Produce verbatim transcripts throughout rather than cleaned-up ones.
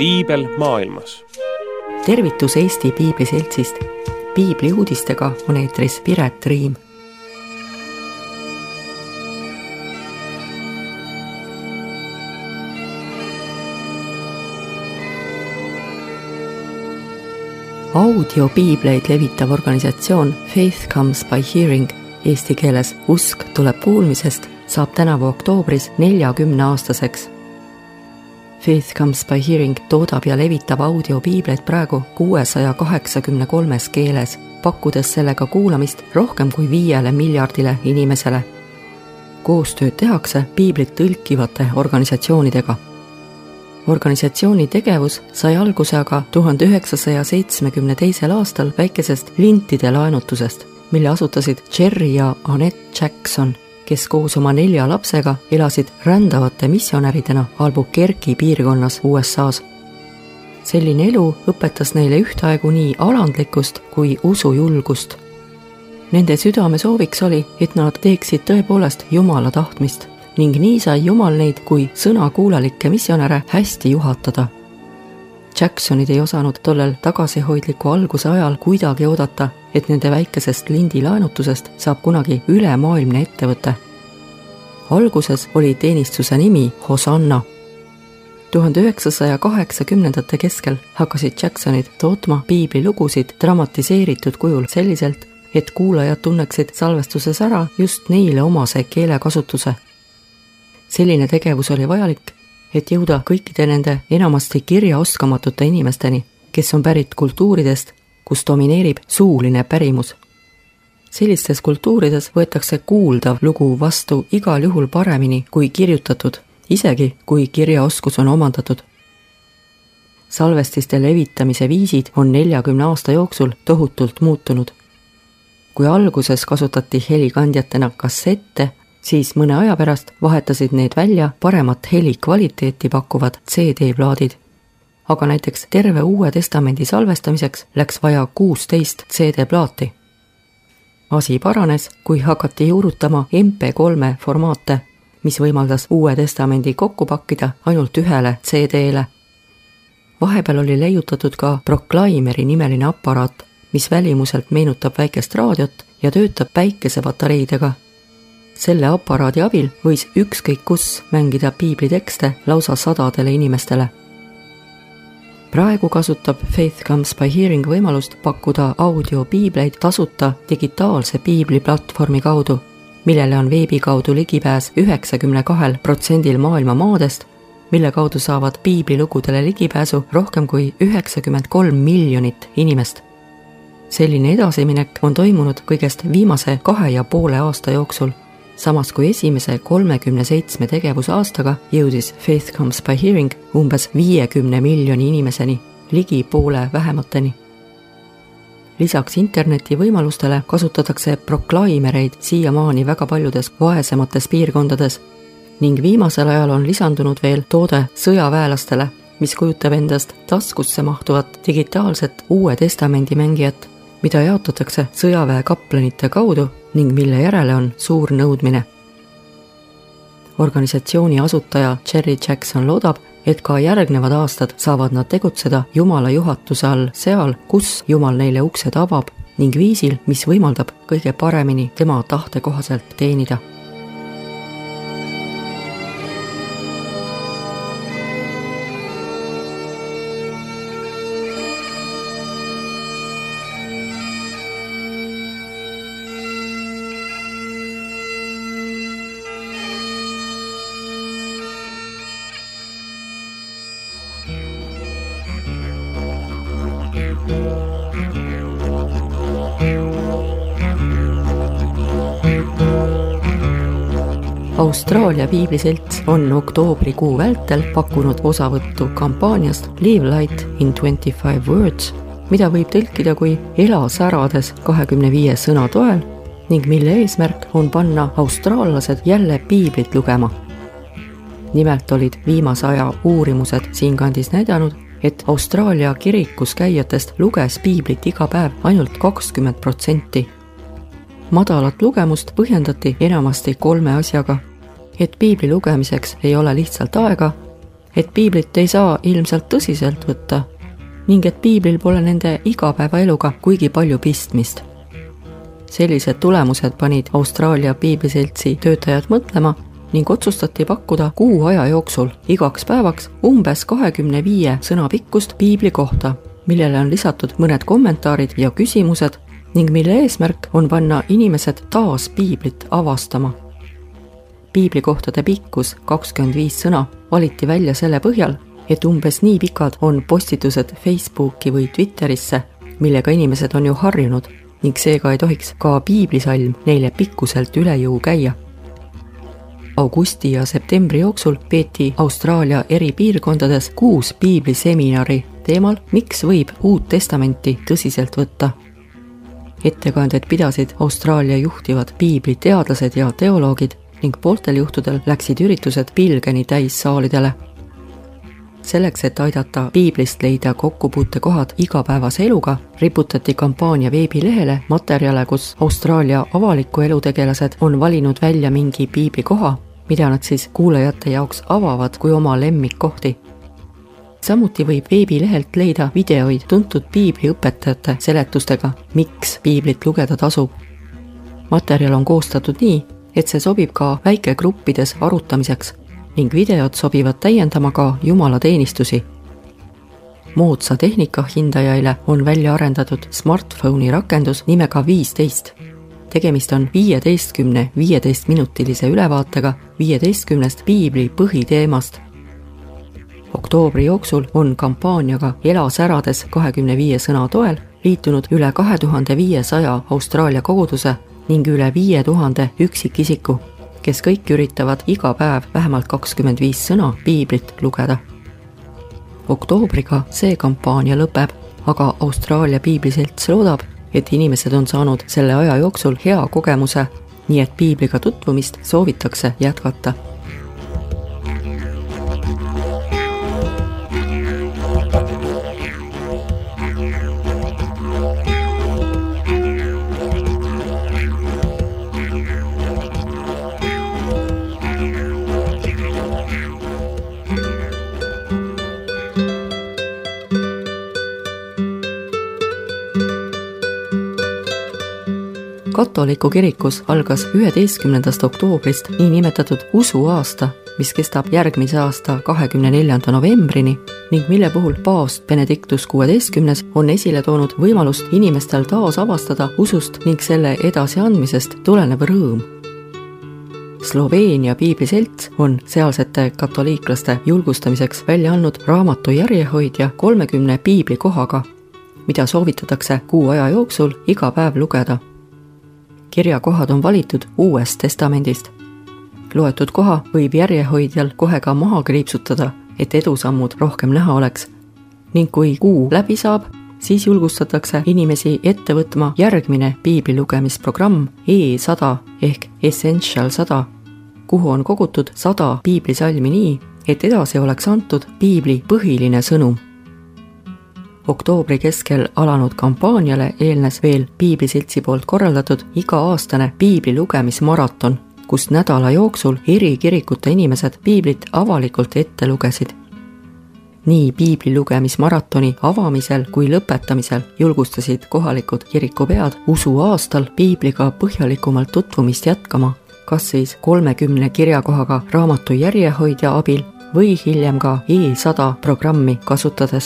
piibel maailmas. Tervitus Eesti Piibliseltsist. Piibli uudistega on eetris Piret Riim. Audiopiibleid levitav organisatsioon Faith Comes by Hearing, eesti keeles usk tuleb kuulmisest, saab tänavu oktoobris neljakümne aastaseks. Faith Comes by Hearing toodab ja levitab audiopiibleid praegu kuuesaja kaheksakümne kolmes keeles, pakkudes sellega kuulamist rohkem kui viiele miljardile inimesele. Koostööd tehakse piiblit tõlkivate organisatsioonidega. Organisatsiooni tegevus sai alguse aga tuhande üheksasaja seitsmekümne teisel aastal väikesest lintide laenutusest, mille asutasid Jerry ja Annette Jackson, kes koos oma nelja lapsega elasid rändavate missionäridena Albuquerque piirkonnas U S A's. Selline elu õpetas neile ühtaegu nii alandlikkust kui usujulgust. Nende südame sooviks oli, et nad teeksid tõepoolest Jumala tahtmist, ning nii sai Jumal neid kui sõnakuulalikke missionäre hästi juhatada. Jacksonid ei osanud tollel tagasihoidliku alguse ajal kuidagi oodata, et nende väikesest lindi laenutusest saab kunagi ülemaailmne ettevõte. Alguses oli teenistuse nimi Hosanna. tuhande üheksasaja kaheksakümnendate keskel hakkasid Jacksonid tootma piiblilugusid dramatiseeritud kujul selliselt, et kuulajad tunneksid salvestuses ära just neile omase keelekasutuse. Selline tegevus oli vajalik, et jõuda kõikide nende enamasti kirjaoskamatute inimesteni, kes on pärit kultuuridest, kus domineerib suuline pärimus. Sellistes kultuurides võetakse kuuldav lugu vastu igal juhul paremini kui kirjutatud, isegi kui kirjaoskus on omandatud. Salvestiste levitamise viisid on neljakümne aasta jooksul tohutult muutunud. Kui alguses kasutati helikandjatena kassette, siis mõne aja pärast vahetasid need välja paremat heli kvaliteeti pakkuvad C D-plaadid. Aga näiteks terve Uue Testamendi salvestamiseks läks vaja kuusteist C D-plaati. Asi paranes, kui hakati juurutama M P kolme formaate, mis võimaldas Uue Testamendi kokku pakkida ainult ühele C D-le. Vahepeal oli leiutatud ka Proclaimeri nimeline aparaat, mis välimuselt meenutab väikest raadiot ja töötab päikesepatareidega. Selle aparaadi abil võis ükskõik kus mängida piiblitekste lausa sadadele inimestele. Praegu kasutab Faith Comes by Hearing võimalust pakkuda audiopiibleid tasuta digitaalse piibliplatvormi kaudu, millele on veebi kaudu ligipääs üheksakümne kahel protsendil maailma maadest, mille kaudu saavad piiblilugudele ligipääsu rohkem kui üheksakümmend kolm miljonit inimest. Selline edasiminek on toimunud kõigest viimase kahe ja poole aasta jooksul, samas kui esimese kolmekümne seitsme tegevusaastaga jõudis Faith Comes by Hearing umbes viiekümne miljoni inimeseni, ligi poole vähemateni. Lisaks interneti võimalustele kasutatakse Proclaimereid siiamaani väga paljudes vaesemates piirkondades ning viimasel ajal on lisandunud veel toode sõjaväelastele, mis kujutab endast taskusse mahtuvat digitaalset Uue Testamendi mängijat, mida jaotatakse sõjaväe kaplanite kaudu ning mille järele on suur nõudmine. Organisatsiooni asutaja Jerry Jackson loodab, et ka järgnevad aastad saavad nad tegutseda Jumala juhatuse all seal, kus Jumal neile uksed avab ning viisil, mis võimaldab kõige paremini tema tahte kohaselt teenida. Austraalia Piibliselts on oktoobrikuu vältel pakkunud osavõttu kampaaniast Live Light in twenty-five words, mida võib tõlkida kui ela särades kahekümne viie sõna toel ning mille eesmärk on panna austraallased jälle piiblit lugema. Nimelt olid viimase aja uurimused siinkandis näidanud, et Austraalia kirikus käijatest luges piiblit iga päev ainult kakskümmend protsenti. Madalat lugemust põhjendati enamasti kolme asjaga, et piibli lugemiseks ei ole lihtsalt aega, et piiblit ei saa ilmselt tõsiselt võtta ning et piiblil pole nende igapäevaeluga kuigi palju pistmist. Sellised tulemused panid Austraalia piibliseltsi töötajad mõtlema ning otsustati pakkuda kuu aja jooksul igaks päevaks umbes kahekümne viie sõna pikkust piibli kohta, millele on lisatud mõned kommentaarid ja küsimused ning mille eesmärk on panna inimesed taas piiblit avastama. Piiblikohtade pikkus kakskümmend viis sõna valiti välja selle põhjal, et umbes nii pikad on postitused Facebooki või Twitterisse, millega inimesed on ju harjunud ning seega ei tohiks ka piiblisalm neile pikkuselt üle jõu käia. Augusti ja septembri jooksul peeti Austraalia eri piirkondades kuus piibliseminari teemal, miks võib Uut Testamenti tõsiselt võtta. Ettekanded pidasid Austraalia juhtivad piibliteadlased ja teoloogid ning pooltel juhtudel läksid üritused pilgeni täissaalidele. Selleks, et aidata piiblist leida kokkupuutekohad igapäevase eluga, riputati kampaania veebilehele materjale, kus Austraalia avaliku elu tegelased on valinud välja mingi piiblikoha, mida nad siis kuulajate jaoks avavad kui oma lemmikkohti. Samuti võib veebilehelt leida videoid tuntud piibliõpetajate seletustega, miks piiblit lugeda tasub. Materjal on koostatud nii, et see sobib ka väikegruppides arutamiseks ning videod sobivad täiendama ka jumalateenistusi. Moodsa tehnika hindajaile on välja arendatud smartphone'i rakendus nimega viisteist. Tegemist on viieteistkümne viieteistminutilise ülevaatega viieteistkümnest piibli põhiteemast. Oktoobri jooksul on kampaaniaga Ela särades kahekümne viie sõna toel liitunud üle kahe tuhande viiesaja Austraalia koguduse ning üle viie tuhande üksikisiku, kes kõik üritavad iga päev vähemalt kakskümmend viis sõna piiblit lugeda. Oktoobriga see kampaania lõpeb, aga Austraalia piibliselts loodab, et inimesed on saanud selle aja jooksul hea kogemuse, nii et piibliga tutvumist soovitakse jätkata. Katoliku kirikus algas üheteistkümnendast oktoobrist nii nimetatud usuaasta, mis kestab järgmise aasta kahekümne neljanda novembrini ning mille puhul paavst Benedictus kuueteistkümnes on esile toonud võimalust inimestel taas avastada usust ning selle edasiandmisest tulenev rõõm. Sloveenia piibliselts on sealsete katoliiklaste julgustamiseks välja andnud raamatu järjehoidja kolmekümne piiblikohaga, mida soovitatakse kuu aja jooksul iga päev lugeda. Kirjakohad on valitud Uuest Testamendist. Loetud koha võib järjehoidjal kohe ka maha kriipsutada, et edusammud rohkem näha oleks. Ning kui kuu läbi saab, siis julgustatakse inimesi ette võtma järgmine piibli lugemisprogramm E sada ehk Essential sada, kuhu on kogutud sada piiblisalmi nii, et edasi oleks antud piibli põhiline sõnum. Oktoobri keskel alanud kampaaniale eelnes veel piibliseltsi poolt korraldatud iga-aastane piibli lugemismaraton, kus nädala jooksul eri kirikute inimesed piiblit avalikult ette lugesid. Nii piibli lugemismaratoni avamisel kui lõpetamisel julgustasid kohalikud kirikupead usuaastal piibliga põhjalikumalt tutvumist jätkama, kas siis kolmekümne kirjakohaga raamatu järjehoidja abil või hiljem ka E sada programmi kasutades.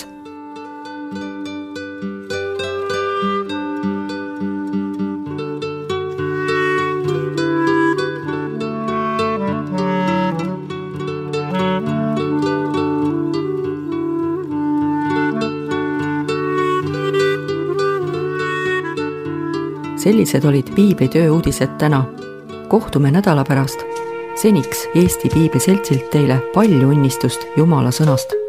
Sellised olid piibli tööuudised täna. Kohtume nädala pärast. Seniks Eesti Piibliseltsilt teile palju õnnistust Jumala sõnast.